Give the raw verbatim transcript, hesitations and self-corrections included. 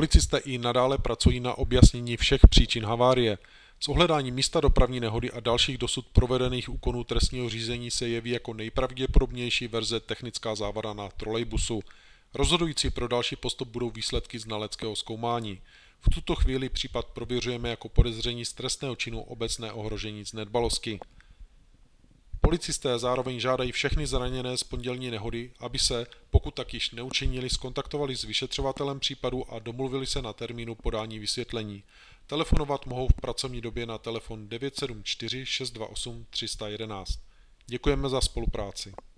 Policisté i nadále pracují na objasnění všech příčin havárie. S ohledáním místa dopravní nehody a dalších dosud provedených úkonů trestního řízení se jeví jako nejpravděpodobnější verze technická závada na trolejbusu. Rozhodující pro další postup budou výsledky znaleckého zkoumání. V tuto chvíli případ prověřujeme jako podezření z trestného činu obecné ohrožení z nedbalosti. Policisté zároveň žádají všechny zraněné z pondělní nehody, aby se, pokud tak již neučinili, skontaktovali s vyšetřovatelem případu a domluvili se na termínu podání vysvětlení. Telefonovat mohou v pracovní době na telefon devět sedm čtyři šest dva osm tři jedna jedna. Děkujeme za spolupráci.